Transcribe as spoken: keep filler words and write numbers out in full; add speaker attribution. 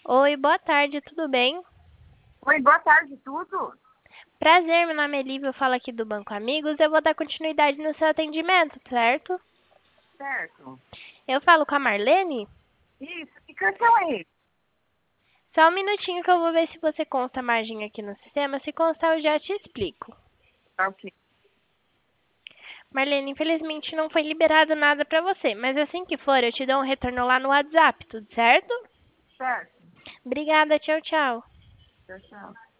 Speaker 1: Oi, boa tarde, tudo bem?
Speaker 2: Oi, boa tarde, tudo?
Speaker 1: Prazer, meu nome é Lívia, eu falo aqui do Banco Amigos. Eu vou dar continuidade no seu atendimento, certo?
Speaker 2: Certo.
Speaker 1: Eu falo com a Marlene?
Speaker 2: Isso, que cartão é esse?
Speaker 1: Só um minutinho que eu vou ver se você consta a margem aqui no sistema. Se constar, eu já te explico.
Speaker 2: Tá ok.
Speaker 1: Marlene, infelizmente não foi liberado nada pra você, mas assim que for, eu te dou um retorno lá no WhatsApp, tudo certo?
Speaker 2: Certo.
Speaker 1: Obrigada, tchau, tchau.
Speaker 2: Tchau, tchau.